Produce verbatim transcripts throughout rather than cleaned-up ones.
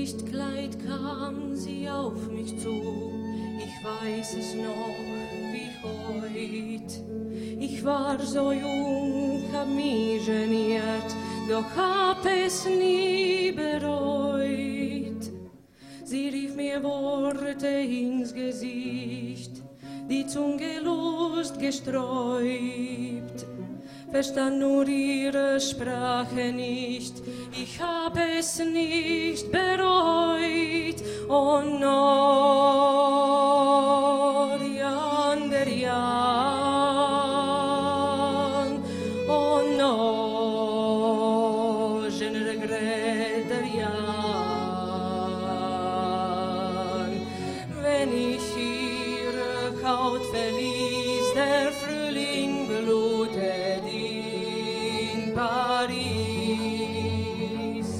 Lichtkleid kam sie auf mich zu, ich weiß es noch wie heut. Ich war so jung, hab mich geniert, doch hab es nie bereut. Sie rief mir Worte ins Gesicht, die Zunge Lust gesträubt. Verstand nur ihre Sprache nicht, ich hab es nicht bereut. Oh Norian, der Jan, oh no, je ne regrette der Jan. Wenn ich ihre Haut verließ, der Frühling blutet in Paris.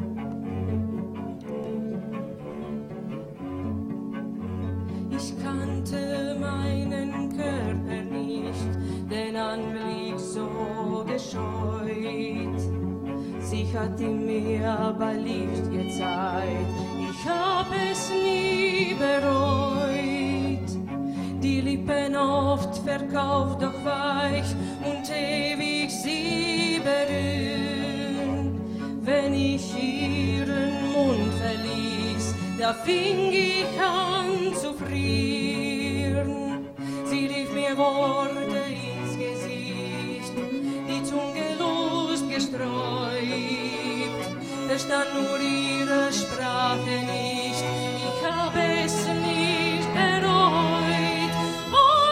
Ich kannte meinen Körper nicht, den Anblick so gescheut. Sie hat in mir aber Licht gezeigt, ich hab es nie bereut. Die Lippen oft verkauft, doch weich und ewig sie berühren. Wenn ich ihren Mund verließ, da fing ich an zu frieren. Sie rief mir Worte ins Gesicht, die Zunge Lust gesträubt. Verstand nur ihre Sprache nicht, ich hab es nicht bereut. Oh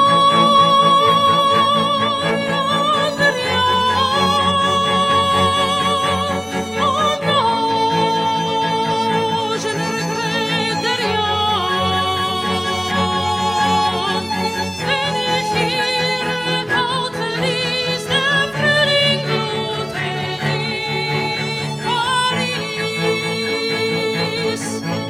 Norian, der Jan, oh no, je ne regrette der Jan. Wenn ich ihre Haut verließ, der Frühling blutet in Paris.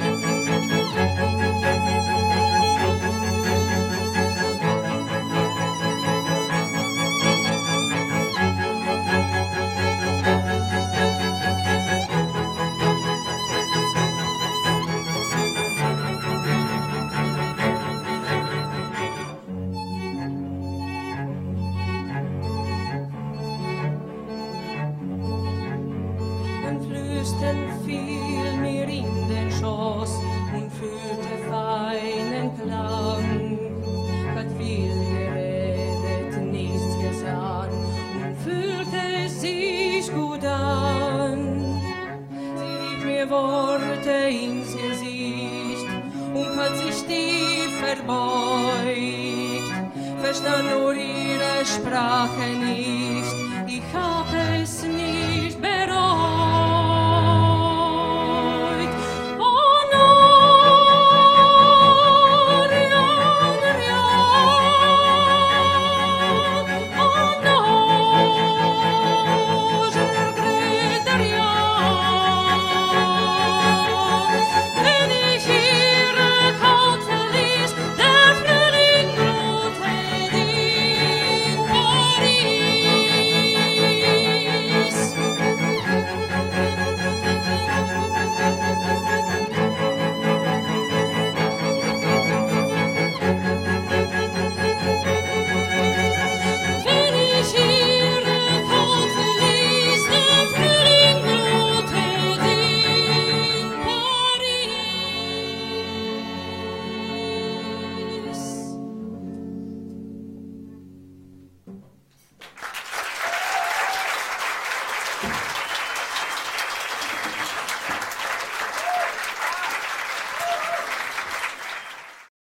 Ein Flüstern fiel mir in den Schoß und fühlte feinen Klang. Hat viel geredet, nichts gesagt und fühlte sich gut an. Sie rief mir Worte ins Gesicht und hat sich tief verbeugt. Verstand nur ihre Sprache nicht, ich hab es nie